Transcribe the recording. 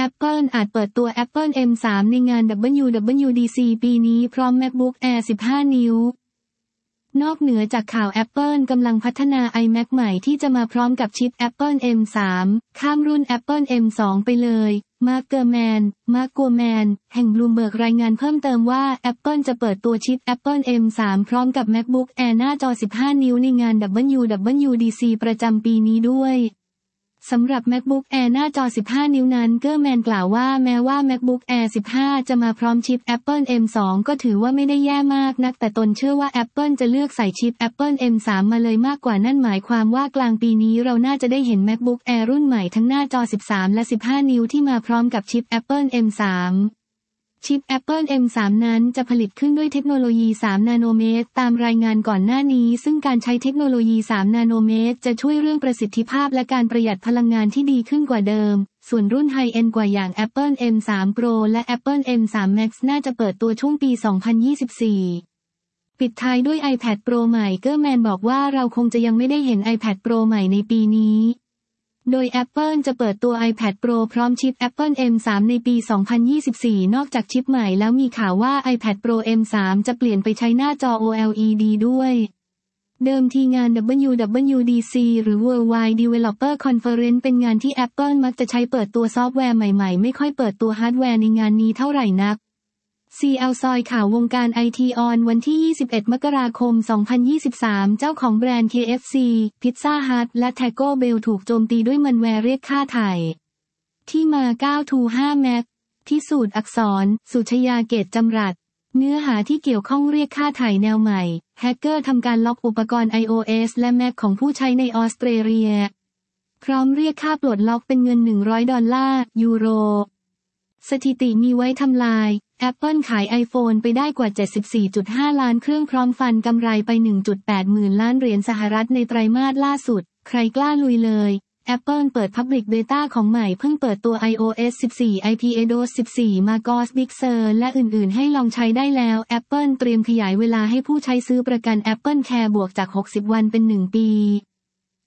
Apple อาจเปิดตัว Apple M3 ในงาน WWDC ปีนี้พร้อม MacBook Air 15 นิ้วนอกเหนือจากข่าว Apple กำลังพัฒนา iMac ใหม่ที่จะมาพร้อมกับชิป Apple M3 ข้ามรุ่น Apple M2 ไปเลยมาร์คโกแมนแห่ง Bloomberg รายงานเพิ่มเติมว่า Apple จะเปิดตัวชิป Apple M3 พร้อมกับ MacBook Air หน้าจอ 15 นิ้วในงาน WWDC ประจำปีนี้ด้วยสำหรับ MacBook Air หน้าจอ 15 นิ้วนั้นเกอร์แมนกล่าวว่าแม้ว่า MacBook Air 15 จะมาพร้อมชิป Apple M2 ก็ถือว่าไม่ได้แย่มากนักแต่ตนเชื่อว่า Apple จะเลือกใส่ชิป Apple M3 มาเลยมากกว่านั่นหมายความว่ากลางปีนี้เราน่าจะได้เห็น MacBook Air รุ่นใหม่ทั้งหน้าจอ 13 และ 15 นิ้วที่มาพร้อมกับชิป Apple M3ชิป Apple M3 นั้นจะผลิตขึ้นด้วยเทคโนโลยี3นาโนเมตรตามรายงานก่อนหน้านี้ซึ่งการใช้เทคโนโลยี3นาโนเมตรจะช่วยเรื่องประสิทธิภาพและการประหยัดพลังงานที่ดีขึ้นกว่าเดิมส่วนรุ่นไฮเอ็นด์กว่าอย่าง Apple M3 Pro และ Apple M3 Max น่าจะเปิดตัวช่วงปี 2024 ปิดท้ายด้วย iPad Pro ใหม่เกอร์แมนบอกว่าเราคงจะยังไม่ได้เห็น iPad Pro ใหม่ในปีนี้โดย Apple จะเปิดตัว iPad Pro พร้อมชิป Apple M3 ในปี 2024 นอกจากชิปใหม่แล้วมีข่าวว่า iPad Pro M3 จะเปลี่ยนไปใช้หน้าจอ OLED ด้วยเดิมทีงาน WWDC หรือ Worldwide Developer Conference เป็นงานที่ Apple มักจะใช้เปิดตัวซอฟต์แวร์ใหม่ๆไม่ค่อยเปิดตัวฮาร์ดแวร์ในงานนี้เท่าไหร่นักCL ซอยข่าววงการ IT On วันที่ 21 มกราคม 2023 เจ้าของแบรนด์ KFC Pizza Hut และ Taco Bell ถูกโจมตีด้วยมัลแวร์เรียกค่าไถ่ที่มา 925 Mac พิสูจน์อักษร สุชยาเกตจำรัดเนื้อหาที่เกี่ยวข้องเรียกค่าไถ่แนวใหม่แฮกเกอร์ทำการล็อกอุปกรณ์ iOS และ Mac ของผู้ใช้ในออสเตรเลียพร้อมเรียกค่าปลดล็อกเป็นเงิน$100ยูโรสถิติมีไว้ทำลาย Apple ขาย iPhone ไปได้กว่า 74.5 ล้านเครื่องพร้อมฟันกำไรไป 1.8 หมื่นล้านเหรียญสหรัฐในไตรมาสล่าสุดใครกล้าลุยเลย Apple เปิด Public Beta ของใหม่เพิ่งเปิดตัว iOS 14 iPadOS 14 macOS Big Sur และอื่นๆให้ลองใช้ได้แล้ว Apple เตรียมขยายเวลาให้ผู้ใช้ซื้อประกัน Apple Care บวกจาก60 วันเป็น1 ปี